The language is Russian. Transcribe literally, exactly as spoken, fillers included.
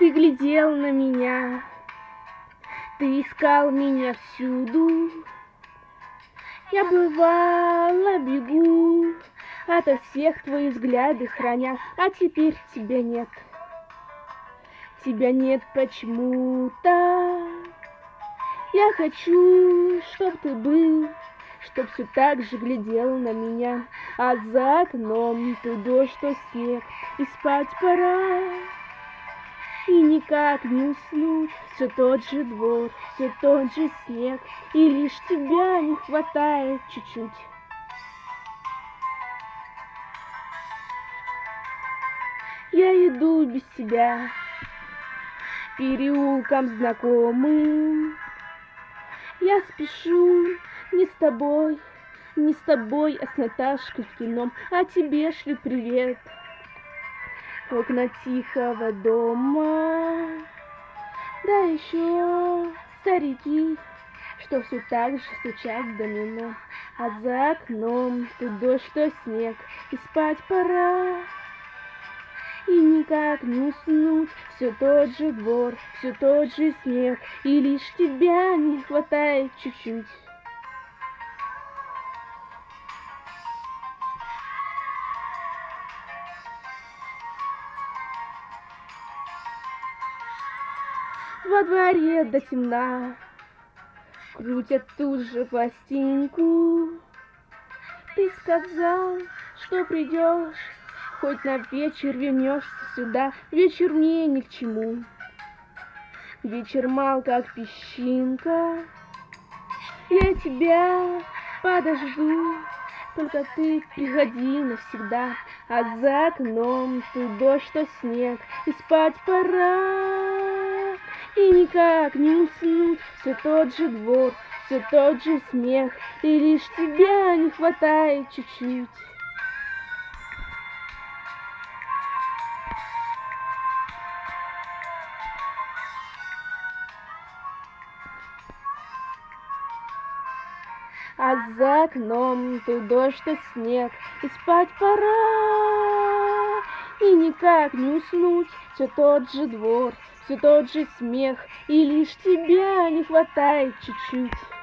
Ты глядел на меня, ты искал меня всюду. Я бывало бегу ото всех твои взгляды храня, а теперь тебя нет. Тебя нет почему-то. Я хочу, чтоб ты был, чтоб все так же глядел на меня, а за окном то дождь, то снег, и спать пора. И никак не уснуть, все тот же двор, все тот же снег, и лишь тебя не хватает чуть-чуть. Я иду без тебя переулком знакомым. Я спешу не с тобой, не с тобой, а с Наташкой в кино, а тебе шлют привет. Окна тихого дома, да еще старики, что все так же стучат в домино, а за окном то дождь, то снег, и спать пора. И никак не уснуть, все тот же двор, все тот же снег, и лишь тебя не хватает чуть-чуть. Во дворе до темна крутят ту же пластинку. Ты сказал, что придешь, хоть на вечер вернешься сюда. Вечер мне ни к чему, вечер мал, как песчинка. Я тебя подожду, только ты приходи навсегда. А за окном то дождь, то снег, и спать пора. И никак не уснуть, все тот же двор, все тот же смех, и лишь тебя не хватает чуть-чуть. А за окном то дождь, то снег, и спать пора. И никак не уснуть, все тот же двор, все тот же смех, и лишь тебя не хватает чуть-чуть.